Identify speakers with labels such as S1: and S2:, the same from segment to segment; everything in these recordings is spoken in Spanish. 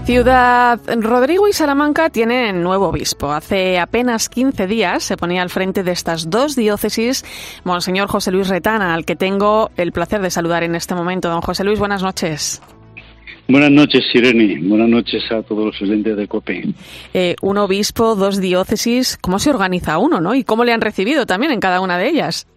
S1: Ciudad Rodrigo y Salamanca tienen nuevo obispo. Hace apenas 15 días se ponía al frente de estas dos diócesis Monseñor José Luis Retana, al que tengo el placer de saludar en este momento. Don José Luis, buenas noches.
S2: Buenas noches, Irene. Buenas noches a todos los oyentes de COPE.
S1: Un obispo, dos diócesis. ¿Cómo se organiza uno, no? ¿Y cómo le han recibido también en cada una de ellas?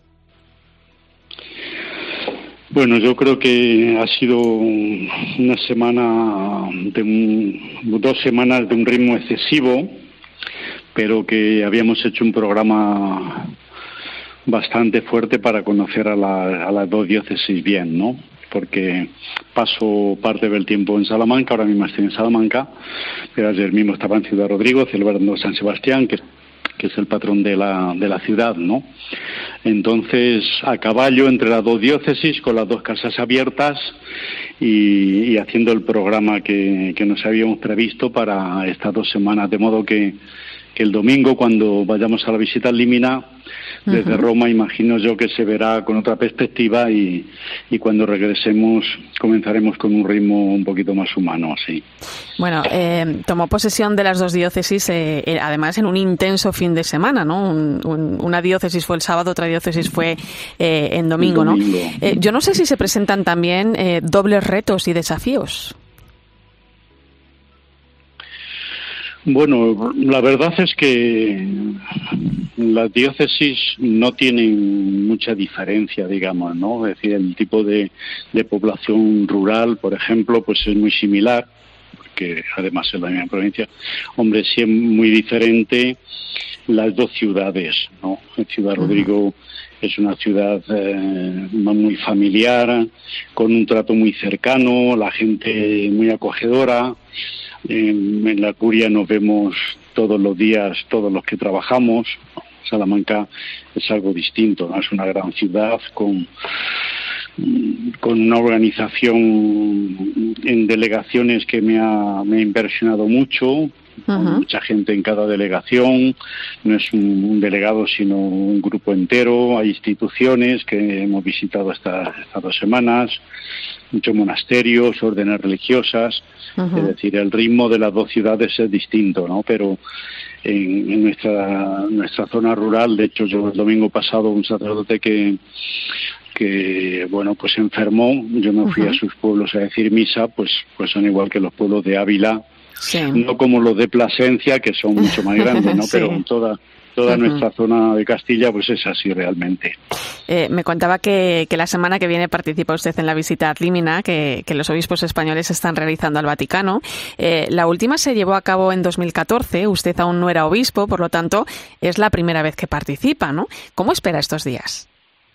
S2: Bueno, yo creo que ha sido una semana, 2 semanas de un ritmo excesivo, pero que habíamos hecho un programa bastante fuerte para conocer a las dos diócesis bien, ¿no? Porque paso parte del tiempo en Salamanca, ahora mismo estoy en Salamanca, pero ayer mismo estaba en Ciudad Rodrigo celebrando San Sebastián, que es el patrón de la ciudad, ¿no? Entonces, a caballo entre las dos diócesis, con las dos casas abiertas y haciendo el programa que nos habíamos previsto para estas 2 semanas, de modo que el domingo, cuando vayamos a la visita al Límina, desde Roma, imagino yo que se verá con otra perspectiva y cuando regresemos comenzaremos con un ritmo un poquito más humano, sí.
S1: Bueno, tomó posesión de las dos diócesis, además en un intenso fin de semana, ¿no? Una diócesis fue el sábado, otra diócesis fue en domingo, ¿no? Yo no sé si se presentan también dobles retos y desafíos.
S2: Bueno, la verdad es que las diócesis no tienen mucha diferencia, digamos, ¿no? Es decir, el tipo de población rural, por ejemplo, pues es muy similar, porque además es la misma provincia. Hombre, sí es muy diferente las dos ciudades, ¿no? Ciudad Rodrigo es una ciudad muy familiar, con un trato muy cercano, la gente muy acogedora. En la curia nos vemos todos los días, todos los que trabajamos. Salamanca es algo distinto, ¿no? Es una gran ciudad con una organización en delegaciones que me ha impresionado mucho, con mucha gente en cada delegación. No es un delegado sino un grupo entero. Hay instituciones que hemos visitado estas 2 semanas, muchos monasterios, órdenes religiosas. Es decir, el ritmo de las dos ciudades es distinto, ¿no? Pero en nuestra zona rural, de hecho, yo el domingo pasado, un sacerdote que bueno, pues se enfermó, yo me fui a sus pueblos a decir misa, pues son igual que los pueblos de Ávila, sí. No como los de Plasencia, que son mucho más grandes, ¿no? Sí. Pero toda nuestra zona de Castilla pues es así realmente.
S1: Me contaba que la semana que viene participa usted en la visita a Límina que los obispos españoles están realizando al Vaticano. La última se llevó a cabo en 2014, usted aún no era obispo, por lo tanto es la primera vez que participa, ¿no? ¿Cómo espera estos días?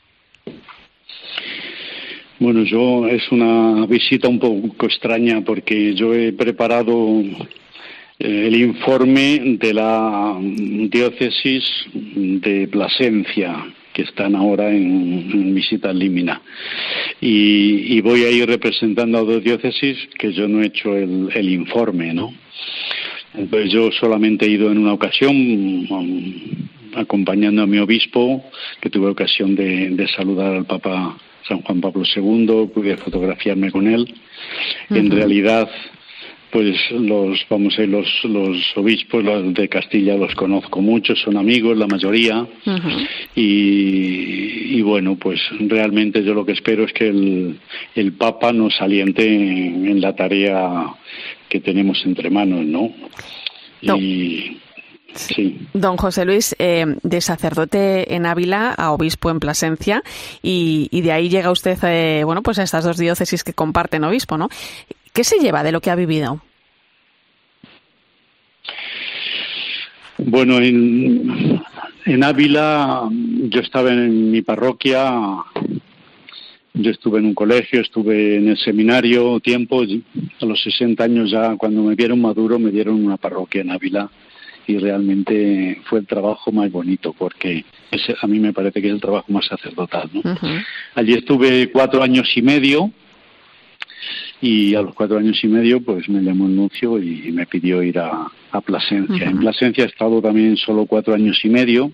S2: Bueno, es una visita un poco extraña porque yo he preparado el informe de la diócesis de Plasencia, que están ahora en visita al Límina. Y voy a ir representando a 2 diócesis que yo no he hecho el informe, ¿no? Entonces yo solamente he ido en una ocasión acompañando a mi obispo, que tuve ocasión de saludar al Papa San Juan Pablo II, pude fotografiarme con él. En realidad, pues los obispos de Castilla los conozco mucho, son amigos la mayoría, y bueno, pues realmente yo lo que espero es que el Papa nos aliente en la tarea que tenemos entre manos, ¿no?
S1: No.
S2: Sí.
S1: Don José Luis, de sacerdote en Ávila a obispo en Plasencia, y de ahí llega usted, pues a estas dos diócesis que comparten obispo, ¿no? ¿Qué se lleva de lo que ha vivido?
S2: Bueno, en Ávila yo estaba en mi parroquia, yo estuve en un colegio, estuve en el seminario tiempo, a los 60 años ya, cuando me vieron maduro, me dieron una parroquia en Ávila. Y realmente fue el trabajo más bonito, porque a mí me parece que es el trabajo más sacerdotal, ¿no? Allí estuve 4 años y medio, y a los 4 años y medio pues me llamó el nuncio y me pidió ir a Plasencia. En Plasencia he estado también solo 4 años y medio.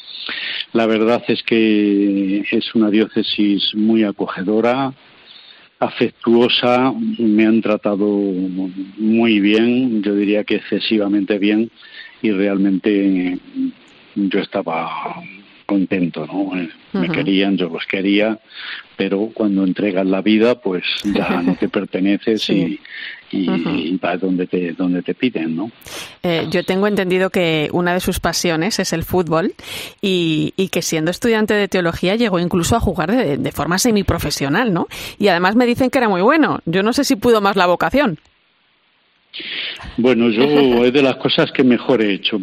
S2: La verdad es que es una diócesis muy acogedora, afectuosa, me han tratado muy bien, yo diría que excesivamente bien, y realmente yo estaba contento, ¿no? Me querían, yo los quería, pero cuando entregas la vida, pues ya no te perteneces sí. y vas donde te piden, ¿no?
S1: Yo tengo entendido que una de sus pasiones es el fútbol y que siendo estudiante de teología llegó incluso a jugar de forma semiprofesional, ¿no? Y además me dicen que era muy bueno. Yo no sé si pudo más la vocación.
S2: Bueno, yo es de las cosas que mejor he hecho,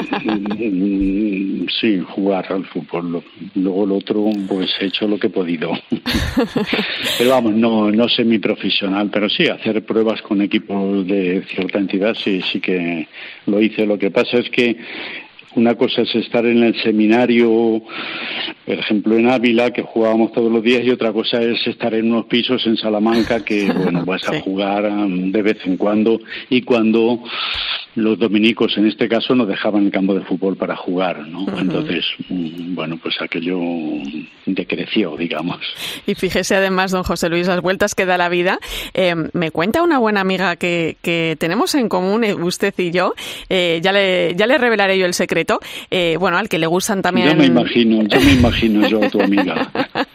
S2: sí, jugar al fútbol. Luego lo otro, pues he hecho lo que he podido. Pero vamos, no semiprofesional, pero sí, hacer pruebas con equipos de cierta entidad, sí que lo hice. Lo que pasa es que una cosa es estar en el seminario, por ejemplo en Ávila, que jugábamos todos los días, y otra cosa es estar en unos pisos en Salamanca, que bueno, vas a jugar de vez en cuando, y cuando los dominicos en este caso nos dejaban el campo de fútbol para jugar, ¿no? Entonces, bueno, pues aquello decreció, digamos.
S1: Y fíjese además, don José Luis, las vueltas que da la vida. Me cuenta una buena amiga que tenemos en común, usted y yo, ya le revelaré yo el secreto, bueno, al que le gustan también...
S2: Yo me imagino yo a tu amiga.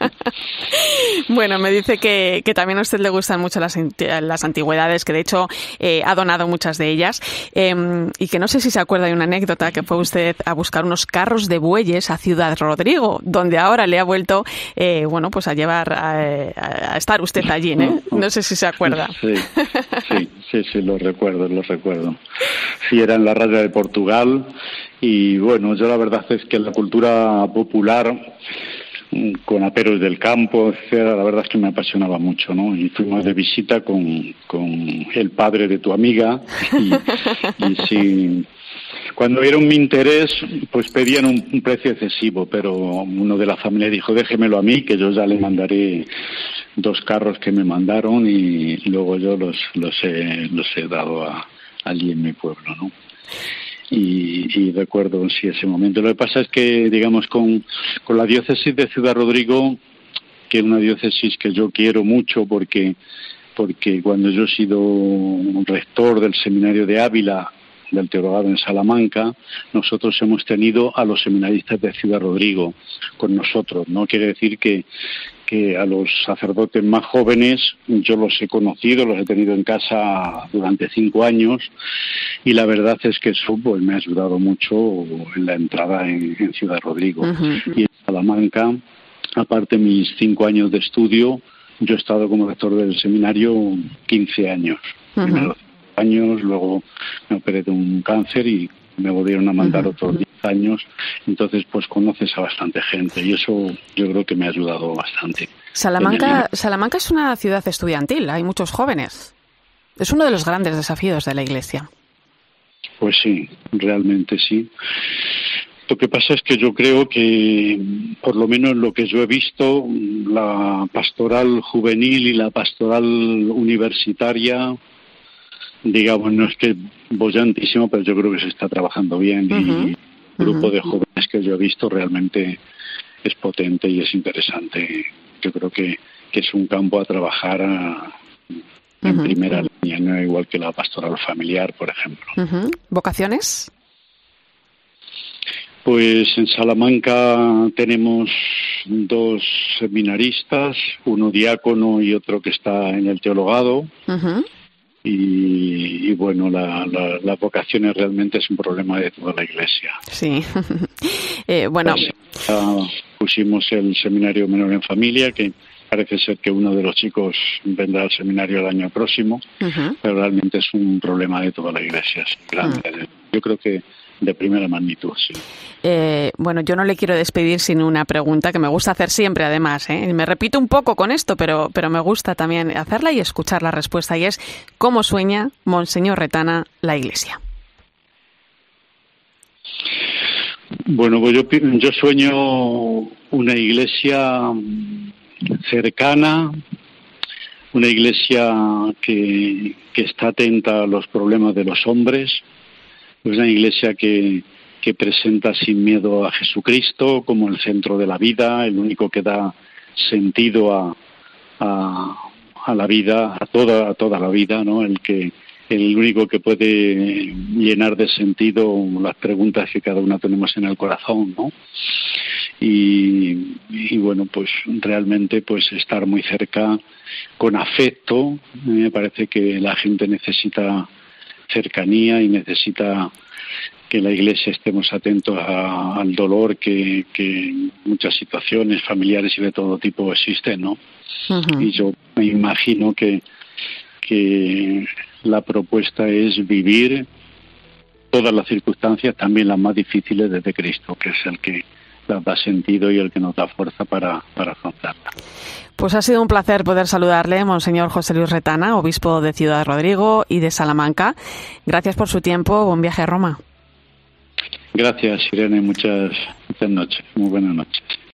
S1: Bueno, me dice que también a usted le gustan mucho las antigüedades, que de hecho ha donado muchas de ellas, y que no sé si se acuerda de una anécdota, que fue usted a buscar unos carros de bueyes a Ciudad Rodrigo, donde ahora le ha vuelto, bueno, pues a llevar a estar usted allí, ¿eh? No sé si se acuerda.
S2: Sí, lo recuerdo. Sí, era en la raya de Portugal, y bueno, yo la verdad es que la cultura popular, con aperos del campo, etcétera, la verdad es que me apasionaba mucho, ¿no? Y fuimos de visita con el padre de tu amiga, y sí, cuando vieron mi interés, pues pedían un precio excesivo, pero uno de la familia dijo, déjemelo a mí, que yo ya le mandaré 2 carros que me mandaron, y luego yo los he dado allí en mi pueblo, ¿no? Y recuerdo sí ese momento. Lo que pasa es que, digamos, con la diócesis de Ciudad Rodrigo, que es una diócesis que yo quiero mucho, porque cuando yo he sido rector del seminario de Ávila, del teologado en Salamanca, nosotros hemos tenido a los seminaristas de Ciudad Rodrigo con nosotros, ¿no? Quiere decir que a los sacerdotes más jóvenes yo los he conocido, los he tenido en casa durante 5 años, y la verdad es que eso pues me ha ayudado mucho en la entrada en Ciudad Rodrigo. Y en Salamanca, aparte mis 5 años de estudio, yo he estado como rector del seminario 15 años. Primero 5 años, luego me operé de un cáncer y me volvieron a mandar otros 10 años, entonces pues conoces a bastante gente, y eso yo creo que me ha ayudado bastante.
S1: Salamanca es una ciudad estudiantil, hay muchos jóvenes. Es uno de los grandes desafíos de la Iglesia.
S2: Pues sí, realmente sí. Lo que pasa es que yo creo que, por lo menos lo que yo he visto, la pastoral juvenil y la pastoral universitaria, digamos, no es que bollantísimo, pero yo creo que se está trabajando bien, y el grupo de jóvenes que yo he visto realmente es potente y es interesante. Yo creo que es un campo a trabajar en primera línea, no igual que la pastoral familiar, por ejemplo.
S1: ¿Vocaciones? Pues
S2: en Salamanca tenemos 2 seminaristas, uno diácono y otro que está en el teologado. Y bueno, la vocación realmente es un problema de toda la Iglesia.
S1: Sí. Bueno,
S2: pusimos el seminario menor en familia, que parece ser que uno de los chicos vendrá al seminario el año próximo, pero realmente es un problema de toda la Iglesia, es grande. Yo creo que de primera magnitud, sí.
S1: Bueno, yo no le quiero despedir sin una pregunta que me gusta hacer siempre, además, ¿eh? Me repito un poco con esto, pero me gusta también hacerla y escuchar la respuesta, y es: ¿cómo sueña Monseñor Retana la Iglesia?
S2: Bueno, pues yo sueño una Iglesia cercana, una Iglesia que está atenta a los problemas de los hombres, una Iglesia que presenta sin miedo a Jesucristo como el centro de la vida, el único que da sentido a a la vida, a toda la vida, ¿no? El único que puede llenar de sentido las preguntas que cada uno tenemos en el corazón, ¿no? Y bueno, pues realmente pues estar muy cerca, con afecto. Me parece que la gente necesita cercanía y necesita que la Iglesia estemos atentos al dolor que en muchas situaciones familiares y de todo tipo existen, ¿no? Uh-huh. Y yo me imagino que la propuesta es vivir todas las circunstancias, también las más difíciles, desde Cristo, que es el que las da sentido y el que nos da fuerza para afrontarla.
S1: Pues ha sido un placer poder saludarle, Monseñor José Luis Retana, obispo de Ciudad Rodrigo y de Salamanca. Gracias por su tiempo. Buen viaje a Roma.
S2: Gracias, Irene. Muchas noches. Muy buenas noches.